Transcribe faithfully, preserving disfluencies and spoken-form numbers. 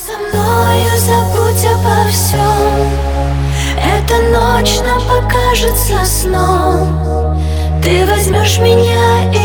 со мною, забудь обо всем. Эта ночь нам покажется сном. Ты возьмешь меня и